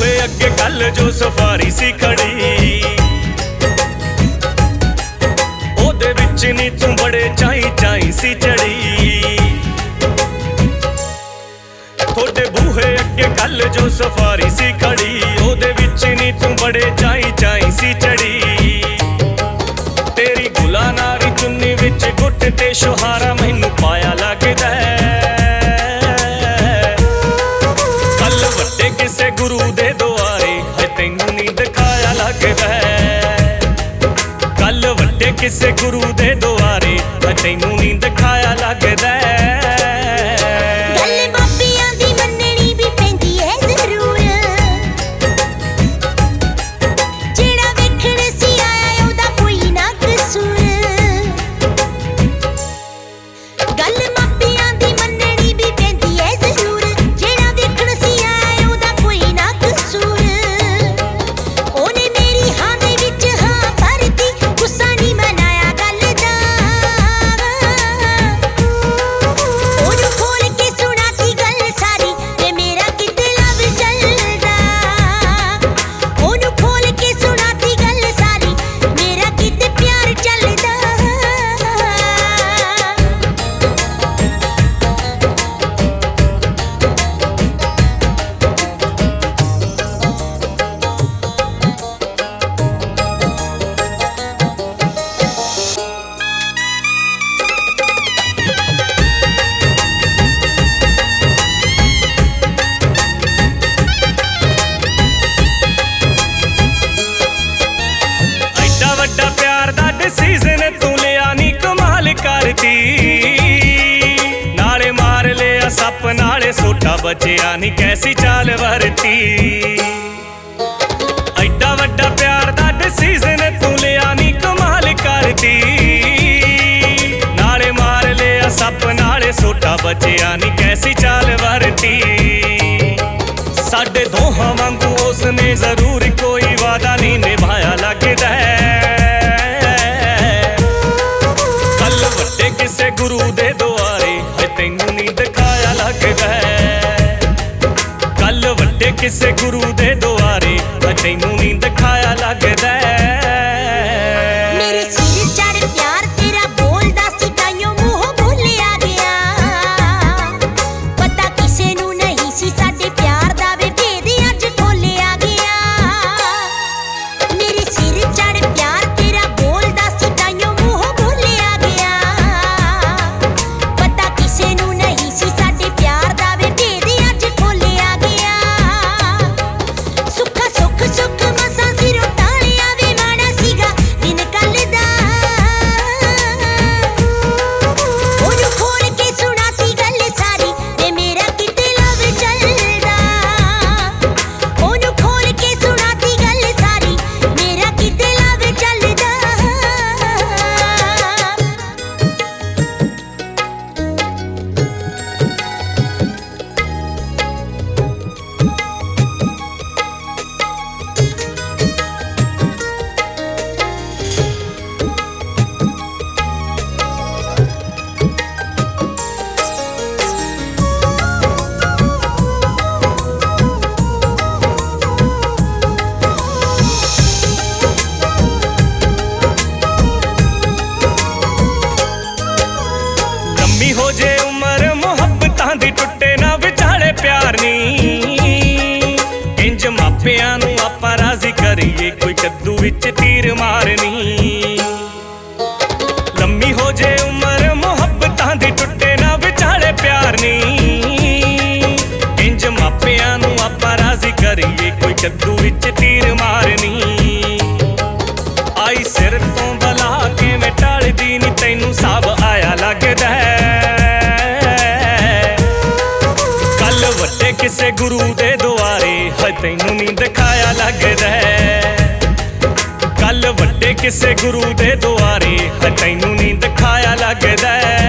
ਬੂਹੇ ਅੱਗੇ ਗੱਲ ਜੋ ਸਫਾਰੀ ਸੀ ਖੜੀ, ਉਹਦੇ ਵਿੱਚ ਨੀ ਤੂੰ ਬੜੇ ਚਾਈ ਚਾਈ ਸੀ ਚੜੀ। ਤੁਹਾਡੇ ਬੂਹੇ ਅੱਗੇ ਗੱਲ ਜੋ ਸਫਾਰੀ ਸੀ ਖੜੀ, ਉਹਦੇ ਵਿੱਚ ਨੀ ਤੂੰ ਬੜੇ ਚਾਈ ਚਾਈ ਸੀ ਚੜੀ। ਤੇਰੀ ਗੁਲਾਨਾਰੀ ਚੁੰਨੀ ਵਿੱਚ ਗੁੱਟ ਤੇ ਸ਼ੋਹਾਰਾ ਮੈਨੂੰ ਪਾਇਆ ਲੱਗਦਾ। ਕੱਲ ਵੱਡੇ ਕਿਸੇ ਗੁਰੂ ਦੇ ਦੁਆਰੇ ਹੈ ਤੈਨੂੰ ਨੀ ਦਿਖਾਇਆ ਲੱਗਦਾ। ਕੱਲ ਵੱਡੇ ਕਿਸੇ ਗੁਰੂ ਦੇ ਦੁਆਰੇ ਹੈ ਤੈਨੂੰ ਨੀ ਦਿਖਾਇਆ ਲੱਗਦਾ। नाले मार लिया सप नाले सोटा बचिया नी कैसी चाल वरती। एडा वड्डा प्यार दा डिसीजन तू लिया नी कमाल करती। नाले मार लिया सप नाले सोटा बचिया नी कैसी चाल वरती। साडे दोहां वांगू उसने जरूर कोई वादा नहीं निभाया लगदा है। किसे गुरु दे दुआरे है तैनू नी दिखाया लगदा। कल वड्डे किसे गुरु दे दुआरे है तैनू नी दिखाया लगदा। मेरे सिर चढ़ प्यार तेरा बोलदा सी ताइयों मूंह भुलिया गया। पता किसे नू नहीं सी साडे प्यार दा वे भेद अज खोलिया गया। मेरे सिर चढ़ प्यार तेरा बोलदा सी ताइयों मूंह भुलिया गया। हो जे उमर मुहब्बतां दी टुटे ना विचाले प्यार नी। इंज मापियां नू आपां राजी करिए कोई कद्दू विच तीर मारनी। लम्मी हो जे उमर मुहब्बतां दी टुटे ना विचाले प्यार नी। इंज मापियां नू आपां राजी करिए कोई कद्दू विच तीर मारनी। आई सिर तो बला के मैं टालदी नी तैनू सब आया लगदा है। ਵੱਡੇ ਕਿਸੇ ਗੁਰੂ ਦੇ ਦੁਆਰੇ ਹੈ ਤੈਨੂੰ ਨੀ ਦਿਖਾਇਆ ਲੱਗਦਾ। ਕੱਲ ਵੱਡੇ ਕਿਸੇ ਗੁਰੂ ਦੇ ਦੁਆਰੇ ਹੈ ਤੈਨੂੰ ਨੀ ਦਿਖਾਇਆ ਲੱਗਦਾ।